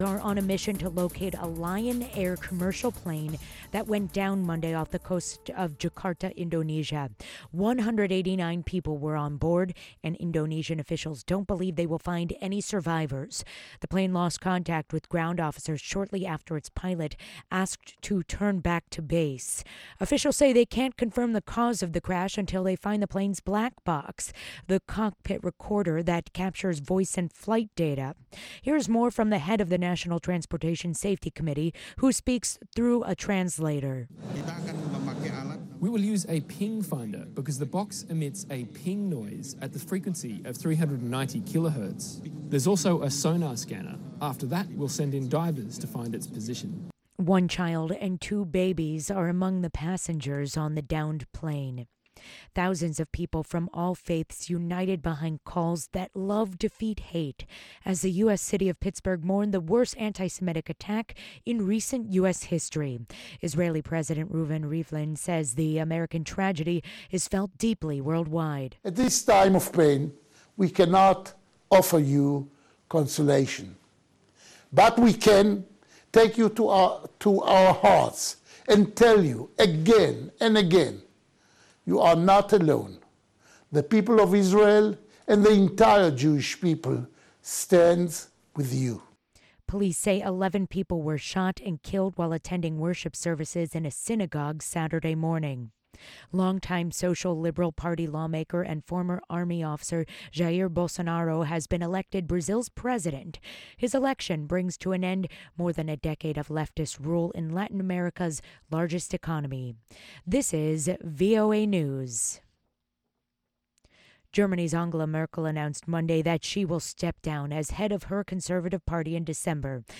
Are on a mission to locate a Lion Air commercial plane that went down Monday off the coast of Jakarta, Indonesia. 189 people were on board, and Indonesian officials don't believe they will find any survivors. The plane lost contact with ground officers shortly after its pilot asked to turn back to base. Officials say they can't confirm the cause of the crash until they find the plane's black box, the cockpit recorder that captures voice and flight data. Here's more from the head of the National Transportation Safety Committee, who speaks through a translator. We will use a ping finder because the box emits a ping noise at the frequency of 390 kilohertz. There's also a sonar scanner. After that, we'll send in divers to find its position. One child and two babies are among the passengers on the downed plane. Thousands of people from all faiths united behind calls that love defeat hate as the U.S. city of Pittsburgh mourned the worst anti-Semitic attack in recent U.S. history. Israeli President Reuven Rivlin says the American tragedy is felt deeply worldwide. At this time of pain, we cannot offer you consolation, but we can take you to our hearts and tell you again and again, you are not alone. The people of Israel and the entire Jewish people stands with you. Police say 11 people were shot and killed while attending worship services in a synagogue Saturday morning. Longtime Social Liberal Party lawmaker and former army officer Jair Bolsonaro has been elected Brazil's president. His election brings to an end more than a decade of leftist rule in Latin America's largest economy. This is VOA News. Germany's Angela Merkel announced Monday that she will step down as head of her Conservative Party in December.